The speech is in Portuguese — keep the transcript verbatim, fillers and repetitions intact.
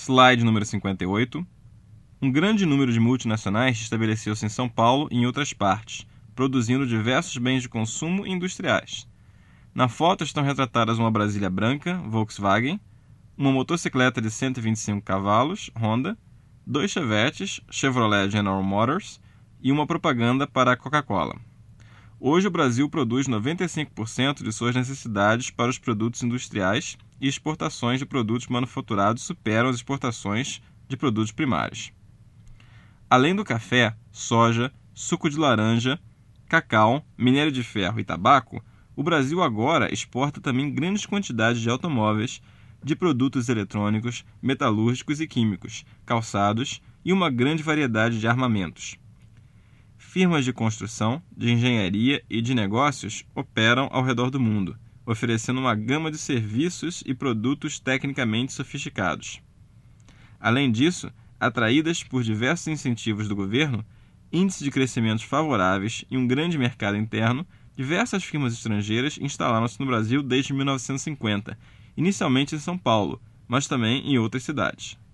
Slide número cinquenta e oito. Um grande número de multinacionais estabeleceu-se em São Paulo e em outras partes, produzindo diversos bens de consumo e industriais. Na foto estão retratadas uma Brasília branca, Volkswagen, uma motocicleta de cento e vinte e cinco cavalos, Honda, dois Chevettes, Chevrolet General Motors e uma propaganda para a Coca-Cola. Hoje o Brasil produz noventa e cinco por cento de suas necessidades para os produtos industriais e exportações de produtos manufaturados superam as exportações de produtos primários. Além do café, soja, suco de laranja, cacau, minério de ferro e tabaco, o Brasil agora exporta também grandes quantidades de automóveis, de produtos eletrônicos, metalúrgicos e químicos, calçados e uma grande variedade de armamentos. Firmas de construção, de engenharia e de negócios operam ao redor do mundo, oferecendo uma gama de serviços e produtos tecnicamente sofisticados. Além disso, atraídas por diversos incentivos do governo, índices de crescimento favoráveis e um grande mercado interno, diversas firmas estrangeiras instalaram-se no Brasil desde mil novecentos e cinquenta, inicialmente em São Paulo, mas também em outras cidades.